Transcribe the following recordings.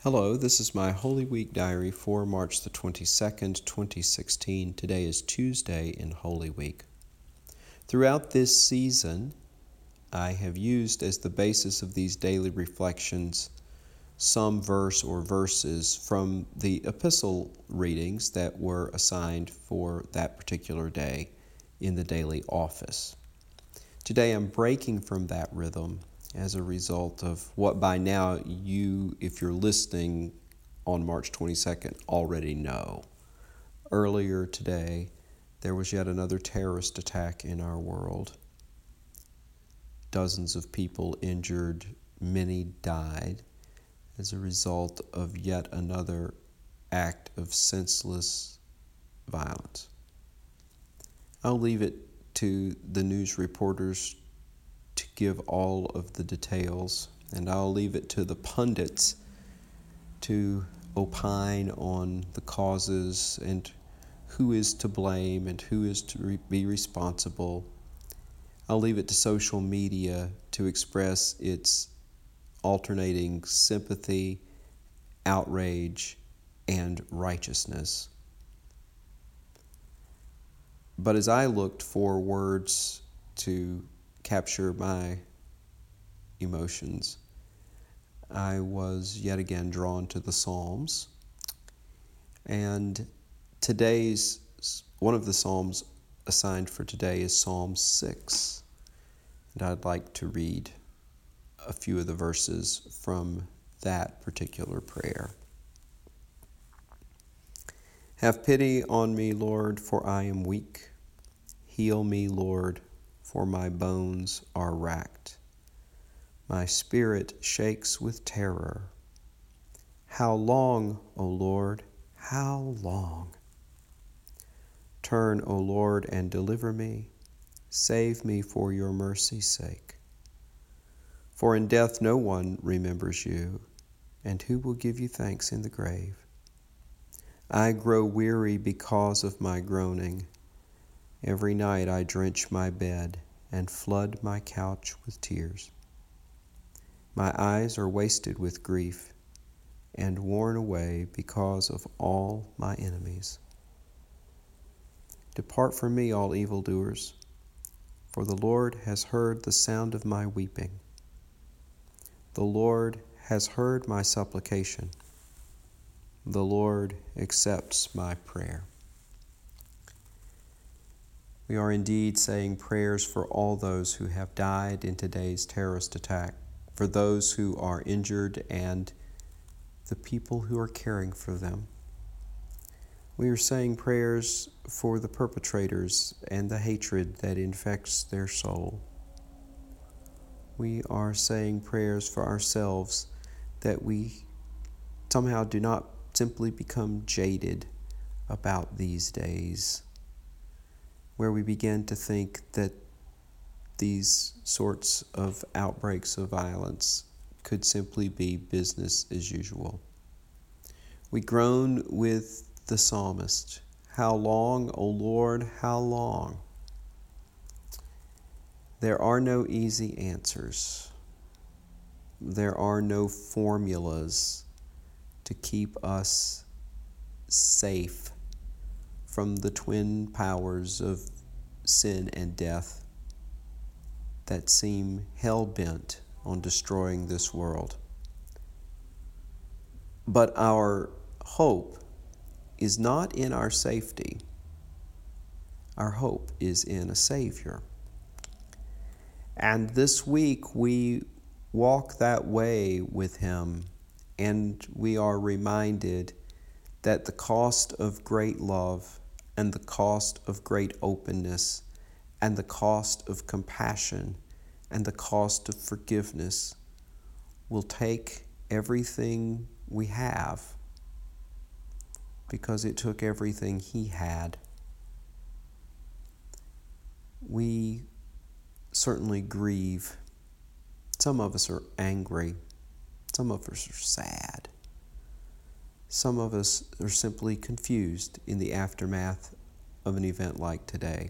Hello, this is my Holy Week diary for March the 22nd, 2016. Today is Tuesday in Holy Week. Throughout this season, I have used as the basis of these daily reflections some verse or verses from the epistle readings that were assigned for that particular day in the daily office. Today I'm breaking from that rhythm as a result of what by now you, if you're listening on March 22nd, already know. Earlier today, there was yet another terrorist attack in our world. Dozens of people injured, many died as a result of yet another act of senseless violence. I'll leave it to the news reporters to give all of the details, and I'll leave it to the pundits to opine on the causes and who is to blame and who is to be responsible. I'll leave it to social media to express its alternating sympathy, outrage, and righteousness. But as I looked for words to capture my emotions, I was yet again drawn to the Psalms. And one of the Psalms assigned for today is Psalm 6. And I'd like to read a few of the verses from that particular prayer. Have pity on me, Lord, for I am weak. Heal me, Lord, for my bones are racked. My spirit shakes with terror. How long, O Lord, how long? Turn, O Lord, and deliver me. Save me for your mercy's sake. For in death no one remembers you, and who will give you thanks in the grave? I grow weary because of my groaning. Every night I drench my bed and flood my couch with tears. My eyes are wasted with grief and worn away because of all my enemies. Depart from me, all evildoers, for the Lord has heard the sound of my weeping. The Lord has heard my supplication. The Lord accepts my prayer. We are indeed saying prayers for all those who have died in today's terrorist attack, for those who are injured and the people who are caring for them. We are saying prayers for the perpetrators and the hatred that infects their soul. We are saying prayers for ourselves that we somehow do not simply become jaded about these days, where we begin to think that these sorts of outbreaks of violence could simply be business as usual. We groan with the psalmist, how long, O Lord, how long? There are no easy answers. There are no formulas to keep us safe from the twin powers of sin and death that seem hell-bent on destroying this world. But our hope is not in our safety. Our hope is in a Savior. And this week we walk that way with Him, and we are reminded that the cost of great love and the cost of great openness and the cost of compassion and the cost of forgiveness will take everything we have, because it took everything He had. We certainly grieve. Some of us are angry. Some of us are sad. Some of us are simply confused in the aftermath of an event like today.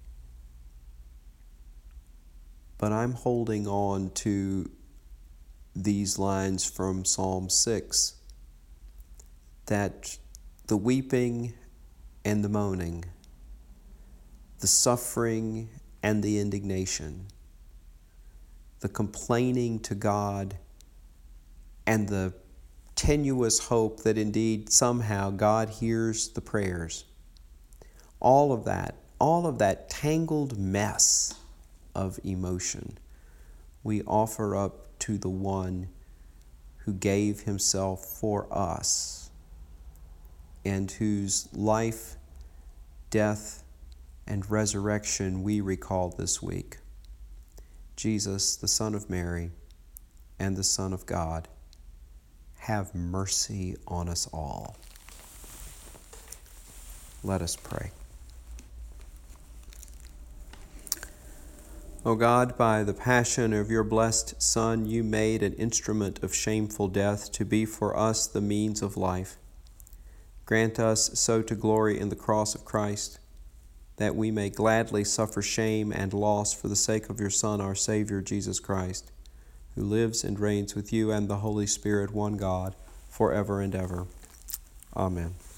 But I'm holding on to these lines from Psalm 6, that the weeping and the moaning, the suffering and the indignation, the complaining to God, and the tenuous hope that indeed somehow God hears the prayers, all of that tangled mess of emotion, we offer up to the one who gave himself for us and whose life, death, and resurrection we recall this week. Jesus, the Son of Mary and the Son of God, have mercy on us all. Let us pray. O God, by the passion of your blessed Son, you made an instrument of shameful death to be for us the means of life. Grant us so to glory in the cross of Christ, that we may gladly suffer shame and loss for the sake of your Son, our Savior, Jesus Christ, who lives and reigns with you and the Holy Spirit, one God, forever and ever. Amen.